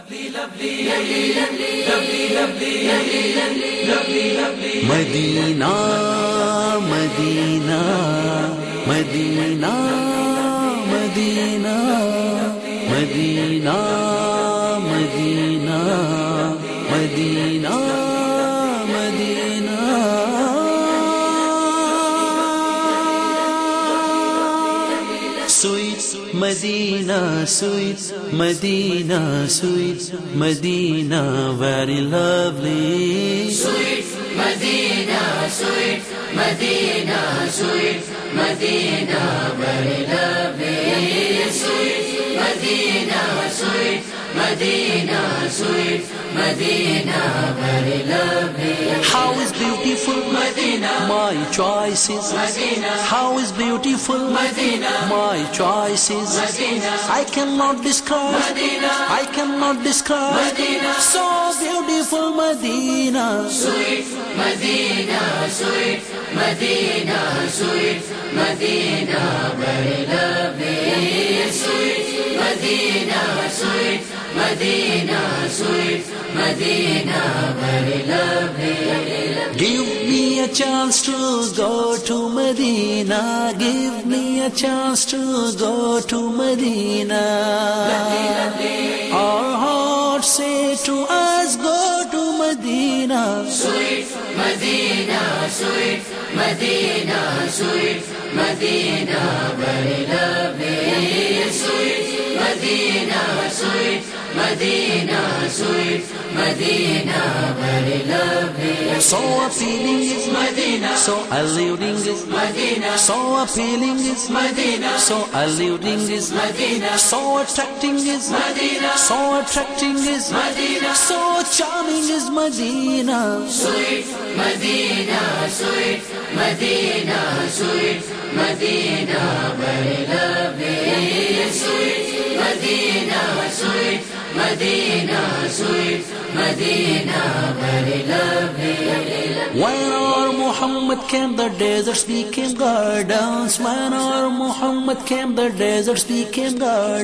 Medina, Medina, Medina, Medina, Medina, Medina, Medina, Medina. Sweet Medina, sweet Medina, sweet Medina, very lovely. Sweet Medina, sweet Medina, sweet Medina, very lovely. Sweet Medina, sweet Medina, sweet Medina, very lovely. How is beautiful Medina, my choices. Medina, How is beautiful Medina, my choices. Medina, I cannot describe, Medina, I cannot describe. Medina, So beautiful Medina. sweet Medina, sweet Medina, sweet Medina, very lovely. Sweet Medina, sweet Medina, sweet Medina, very lovely. Give me a chance to go to Medina. Give me a chance to go to Medina. Our hearts say to us, go to Medina. Sweet Medina, sweet Medina, sweet Medina, very lovely. Sweet Medina, sweet Medina, sweet Medina, very lovely. So appealing is Medina, so alluring is Medina, so appealing is Medina, so alluring is Medina, so attracting is Medina, so attracting is Medina, so charming is Medina. sweet Medina, sweet Medina, sweet Medina, very lovely. Sweet Medina, sweet Medina, sweet Medina, very lovely. When our Muhammad came, the deserts became gardens. When our Muhammad came, the deserts became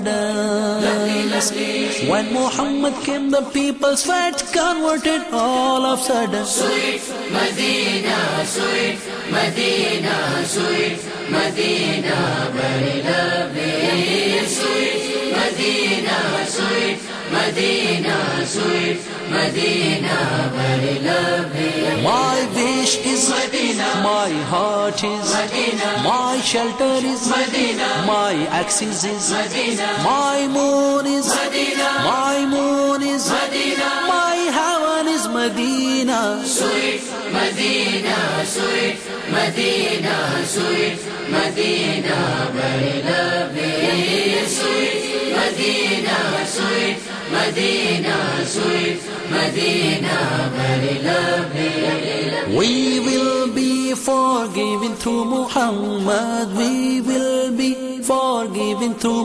gardens. When Muhammad came, the people's faith converted all of a sudden. Sweet Medina, sweet Medina, sweet Medina, very lovely. Sweet Medina, sweet Medina, sweet Medina, very lovely. My wish is Medina, my heart is Medina, my shelter is Medina, my axis is Medina, my moon is Medina, my moon is Medina, my heaven is Medina. sweet Medina, sweet Medina, sweet Medina, very lovely. Sweet Medina, sweet Medina, sweet Medina, very lovely. We will be forgiven through Muhammad. We will be forgiven through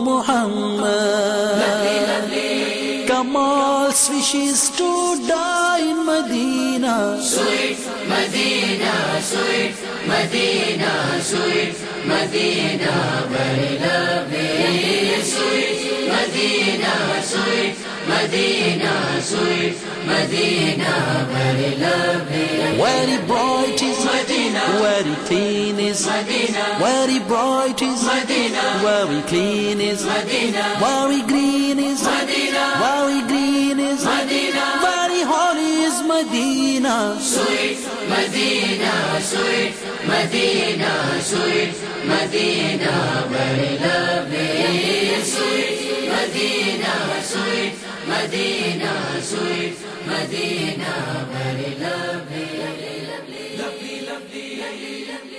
Muhammad. Kamal's wishes to die in Medina. Sweet Medina, sweet Medina, sweet Medina, very lovely. Sweet Medina, sweet Medina, sweet Medina, very lovely. Very bright is Medina, very clean is Medina, very bright is Medina, very clean is Medina, very green is Medina, very green is Medina, very holy is Medina. sweet Medina, sweet Medina, sweet Medina, very lovely. Sweet Medina, sweet Medina, sweet Medina, very lovely. Lovely, lovely, lovely, lovely.